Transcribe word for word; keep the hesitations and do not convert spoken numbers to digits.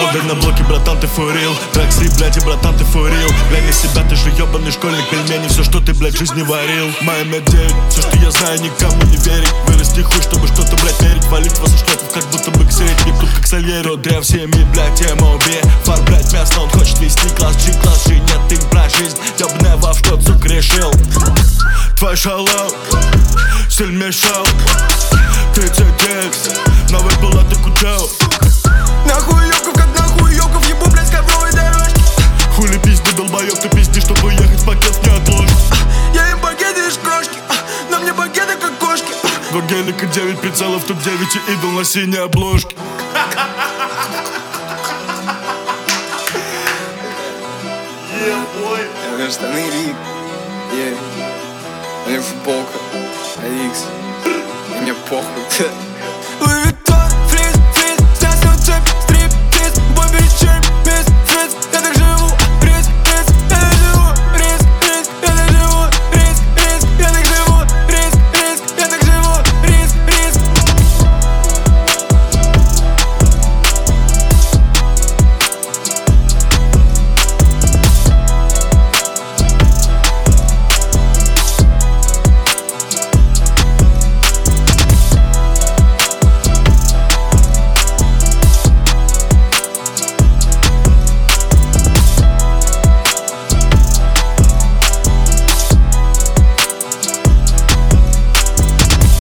Дай на блоке, братан, ты фурил. Трек слип, блядь, и братан, ты фурил. Глянь на себя, ты же ебаный школьник. Пельмени, все, что ты, блядь, в жизни варил. Моя эм девять, все, что я знаю, никому не верить. Вырасти хуй, чтобы что-то, блядь, мерить. Валить вас у штатов, как будто бы к средним. Тут как Сальери, то древ семьи, блядь, эм о би. Фар, блядь, мясо, он хочет вести класс, G-класс, жить, нет, ты про жизнь. Ёбаная вав, что, сука, решил. Твой шалом, стиль мешал. тридцать девять, новый была, ты кутел. Нахуй ёков, как нахуй ёков, ебу, блядь, с ковровой дорожки. Хули пизди, долбоёб, ты пизди, чтобы ехать, пакет не отложишь. Я им багеты из крошки, на мне багеты как кошки. Два гелика, девять прицелов, тут девять и идол на синей обложке. Я говорю, штаны Рик, е, у меня футболка, Икс, и мне похуй. Луи Виттон, фриз, фриз, снялся на цепь, стрип, киз, бой перед чем, мисс, фриз, я так